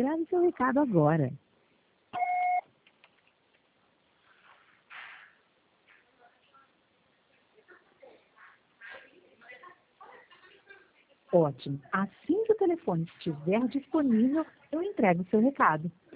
Grave seu recado agora. Ótimo. Assim que o telefone estiver disponível, eu entrego o seu recado.